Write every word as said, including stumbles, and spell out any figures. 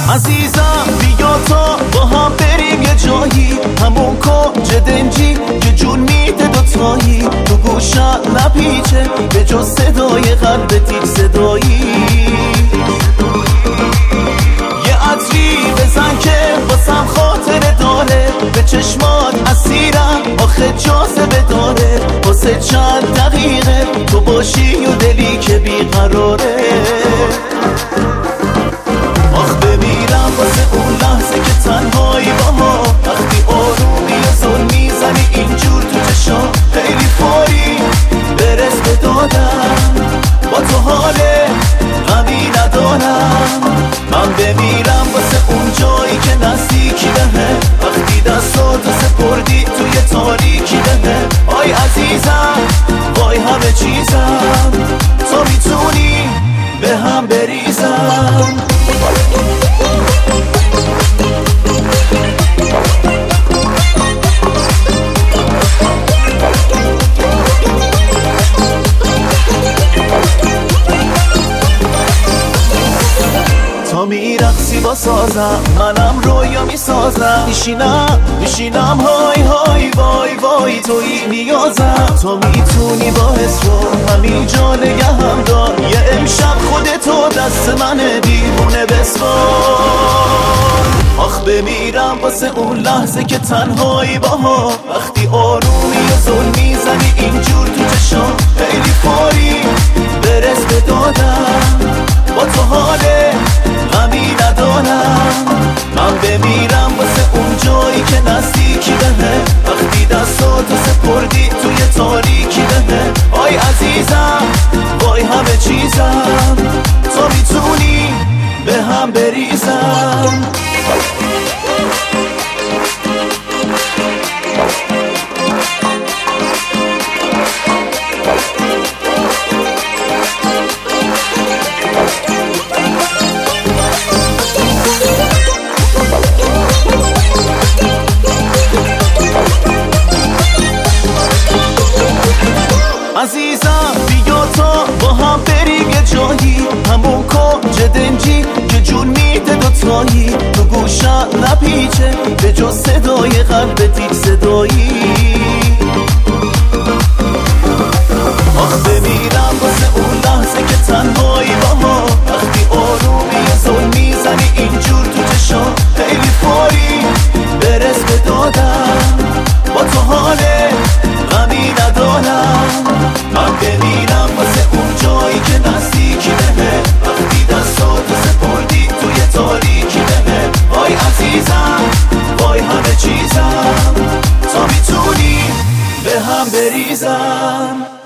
عزیزم بیا تا با هم بریم یه جایی، همون کنج دنجی که جون میده دوتایی، تو گوشم نپیچه به جز صدای قلبت هیچ صدایی. یه عطری بزن که باسم خاطره داره، به چشمات اسیرم آخه جاذبه داره، واسه چند دقیقه تو باشی و دلی که بیقراره. آخ بمیرم واسه اون لحظه که تنهایی با ما، وقتی آرومی و زل میزنی اینجور تو چشام، خیلی فوری برس به دادم، با تو حال غمی ندارم. من بمیرم واسه اون جایی که نزدیکی بهه، وقتی دستاتو سپردی توی تاریکی بهه. آی عزیزم وای همه چیزم، تو میتونی به هم بریزم. تا میرقصی با سازم، منم رویا میسازم، میشینم میشینم های های وای وای توی نیازم. تو میتونی با رو همین جا نگهم دار، یه امشب خودتو دست منه دیوونه بسپار. آخ بمیرم واسه اون لحظه که تنهایی باها، وقتی آرومی و زل میزنی اینجور تو چشام، خیلی فوری برس به دادم، با تو حاله غمی ندارم. من بمیرم واسه اون جایی که نزدیکی بهه، وقتی دستاتو سپردی توی تاریکی بهه. آی عزیزم وای همه چیزم، تو میتونی به هم بریزم. عزیزم بیا تا با هم بریم یه جایی، همون کنج دنجی که جون میده دوتایی، تو گوشم نپیچه به جز صدای قلبت هیچ صدایی. آخ بمیرم واسه اون لحظه که تنهایی با ما، وقتی آرومی و زل میزنی اینجور تو چشام، خیلی فوری برس به دادم، با تو حاله غمی ندارم. من بمیرم واسه اون جایی که نزدیکی بهه، وقتی دستاتو سپردی توی تاریکی بهه. وای عزیزم وای همه چیزم، تو میتونی به هم بریزم.